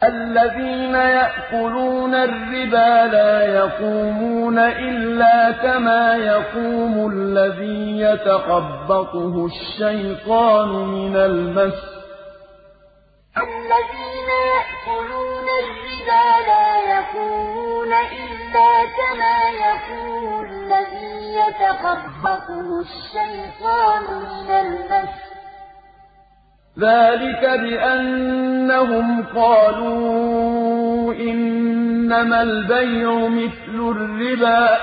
الذين يأكلون الربا لا يقومون إلا كما يقوم الذي يتخبطه الشيطان من المس. الذين يأكلون الربا لا يقومون إلا كما يقوم الذي يتخبطه الشيطان من المس. ذلك بأنهم قالوا إنما البيع مثل الربا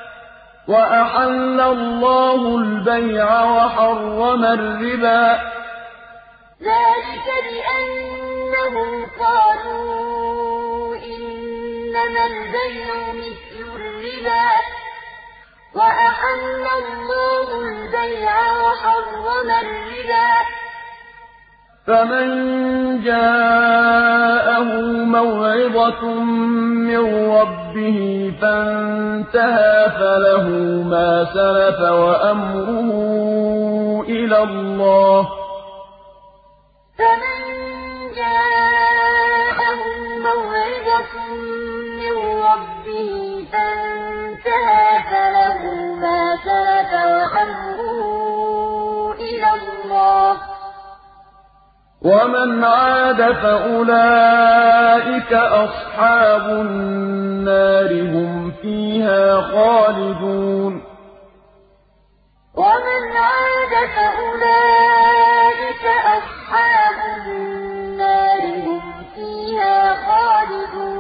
وأحل الله البيع وحرم الربا. ذلك بأنهم قالوا إنما البيع مثل الربا وأحل الله البيع وحرم الربا. فمن جاءه موعظة من ربه فانتهى فله ما سلف وأمره إلى الله. فمن جاءه موعظة من ربه فانتهى فله ما سلف وأمره إلى الله. ومن عاد فأولئك أصحاب النار هم فيها خالدون. ومن عاد فأولئك أصحاب النار هم فيها خالدون.